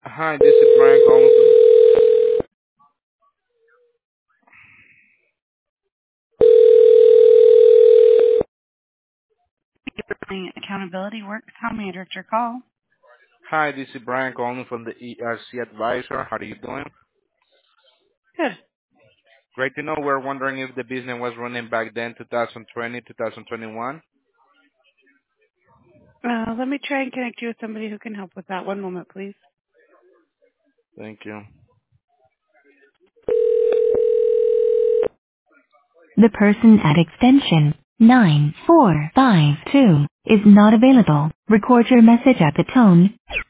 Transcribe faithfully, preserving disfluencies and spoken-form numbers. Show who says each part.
Speaker 1: Hi, this is Brian calling from.
Speaker 2: Accountability works. How may I direct your call?
Speaker 1: Hi, this is Brian calling from the E R C Advisor. How are you doing?
Speaker 2: Good.
Speaker 1: Great to know. We're wondering if the business was running back then, twenty twenty, twenty twenty-one.
Speaker 2: Uh, let me try and connect you with somebody who can help with that. One moment, please.
Speaker 1: Thank you.
Speaker 3: The person at extension nine four five two is not available. Record your message at the tone.